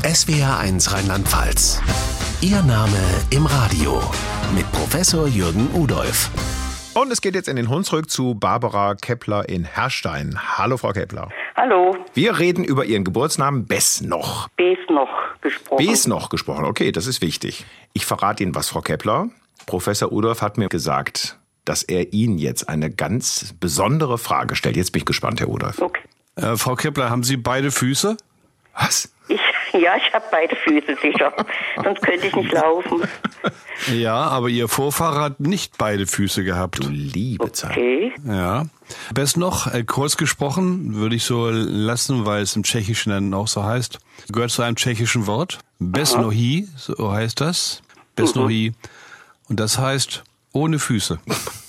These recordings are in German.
SWR1 Rheinland-Pfalz. Ihr Name im Radio mit Professor Jürgen Udolph. Und es geht jetzt in den Hunsrück zu Barbara Kepler in Herrstein. Hallo, Frau Kepler. Hallo. Wir reden über Ihren Geburtsnamen Besnoch. Besnoch gesprochen. Besnoch gesprochen, okay, das ist wichtig. Ich verrate Ihnen was, Frau Kepler. Professor Udolph hat mir gesagt, dass er Ihnen jetzt eine ganz besondere Frage stellt. Jetzt bin ich gespannt, Herr Udolph. Okay. Frau Kepler, haben Sie beide Füße? Was? Ich habe beide Füße sicher. Sonst könnte ich nicht laufen. Ja, aber Ihr Vorfahrer hat nicht beide Füße gehabt. Du liebe Zeit. Okay. Ja. Besnoch, kurz gesprochen, würde ich so lassen, weil es im Tschechischen dann auch so heißt. Gehört zu einem tschechischen Wort. Besnohi, so heißt das. Besnohi. Und das heißt ohne Füße.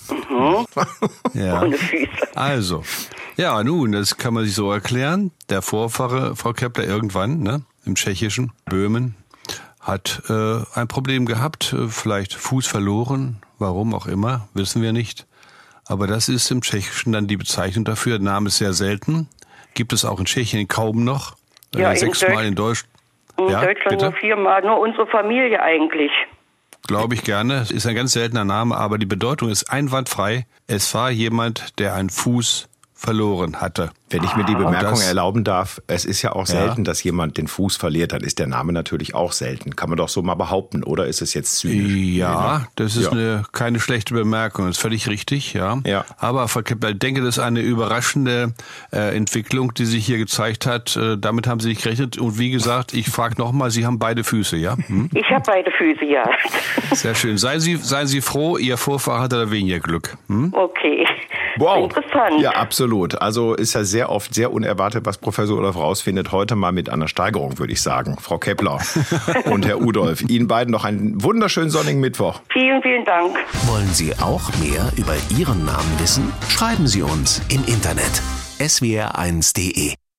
Ja. Ohne Füße. Also, ja, nun, das kann man sich so erklären. Der Vorfahre, Frau Kepler, irgendwann, im Tschechischen, Böhmen, hat ein Problem gehabt, vielleicht Fuß verloren, warum auch immer, wissen wir nicht. Aber das ist im Tschechischen dann die Bezeichnung dafür. Der Name ist sehr selten, gibt es auch in Tschechien kaum noch. Ja, 6-mal in Deutschland. In Deutschland nur 4-mal, nur unsere Familie eigentlich. Glaube ich gerne. Ist ein ganz seltener Name, aber die Bedeutung ist einwandfrei. Es war jemand, der einen Fuß verloren hatte. Wenn ich mir die Bemerkung erlauben darf, es ist ja auch selten, dass jemand den Fuß verliert, dann ist der Name natürlich auch selten. Kann man doch so mal behaupten, oder ist es jetzt zynisch? Ja, das ist keine schlechte Bemerkung, das ist völlig richtig, ja. Aber Frau Kepler, ich denke, das ist eine überraschende Entwicklung, die sich hier gezeigt hat. Damit haben Sie nicht gerechnet. Und wie gesagt, ich frage nochmal, Sie haben beide Füße, ja? Ich habe beide Füße, ja. Sehr schön. Seien Sie froh, Ihr Vorfahrer hatte da weniger Glück. Okay. Wow. Interessant. Ja, absolut. Also ist ja sehr oft sehr unerwartet, was Professor Udolph rausfindet. Heute mal mit einer Steigerung, würde ich sagen. Frau Kepler und Herr Udolph, Ihnen beiden noch einen wunderschönen sonnigen Mittwoch. Vielen, vielen Dank. Wollen Sie auch mehr über Ihren Namen wissen? Schreiben Sie uns im Internet swr1.de.